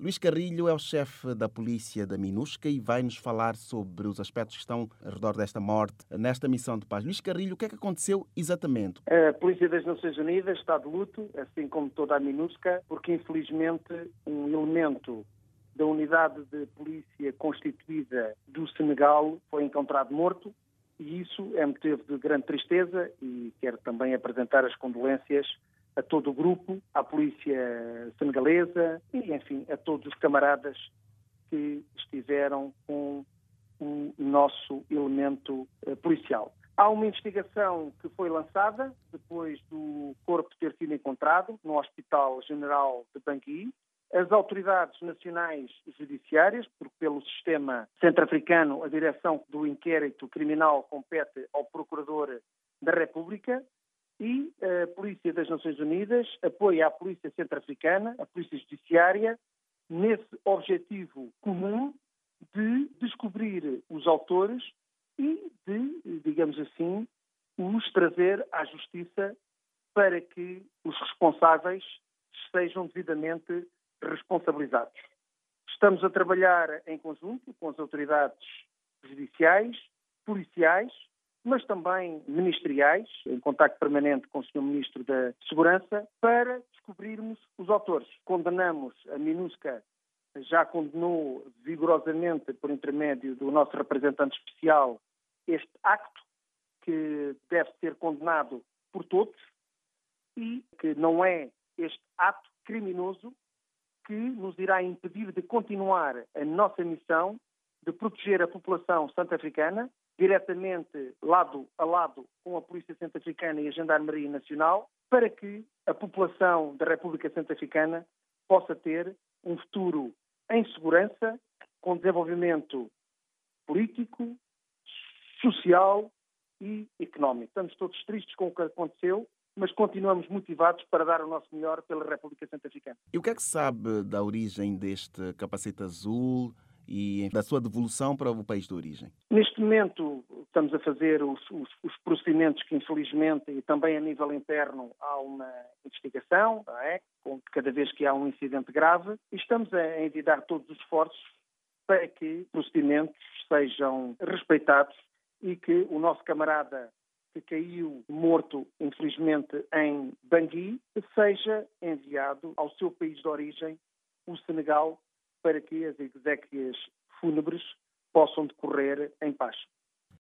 Luís Carrilho é o chefe da polícia da MINUSCA e vai-nos falar sobre os aspectos que estão ao redor desta morte nesta missão de paz. Luís Carrilho, o que é que aconteceu exatamente? A Polícia das Nações Unidas está de luto, assim como toda a MINUSCA, porque infelizmente um elemento da unidade de polícia constituída do Senegal foi encontrado morto e isso é motivo de grande tristeza e quero também apresentar as condolências a todo o grupo, à polícia senegalesa e, enfim, a todos os camaradas que estiveram com o nosso elemento policial. Há uma investigação que foi lançada depois do corpo ter sido encontrado no Hospital General de Bangui. As autoridades nacionais judiciárias, porque pelo sistema centro-africano a direção do inquérito criminal compete ao Procurador da República, e a Polícia das Nações Unidas apoia a Polícia Centro-Africana, a Polícia Judiciária, nesse objetivo comum de descobrir os autores e de, digamos assim, os trazer à justiça para que os responsáveis sejam devidamente responsabilizados. Estamos a trabalhar em conjunto com as autoridades judiciais, policiais, mas também ministeriais, em contacto permanente com o Sr. Ministro da Segurança, para descobrirmos os autores. Condenamos, a MINUSCA já condenou vigorosamente, por intermédio do nosso representante especial, este acto, que deve ser condenado por todos, e que não é este ato criminoso que nos irá impedir de continuar a nossa missão de proteger a população centro-africana, diretamente lado a lado com a Polícia Centro-Africana e a Gendarmeria Nacional, para que a população da República Centro-Africana possa ter um futuro em segurança, com desenvolvimento político, social e económico. Estamos todos tristes com o que aconteceu, mas continuamos motivados para dar o nosso melhor pela República Centro-Africana. E o que é que se sabe da origem deste capacete azul e da sua devolução para o país de origem? Neste momento estamos a fazer os procedimentos que, infelizmente, e também a nível interno, há uma investigação, não é? Cada vez que há um incidente grave, e estamos a envidar todos os esforços para que procedimentos sejam respeitados e que o nosso camarada que caiu morto, infelizmente, em Bangui, seja enviado ao seu país de origem, o Senegal, para que as exéquias fúnebres possam decorrer em paz.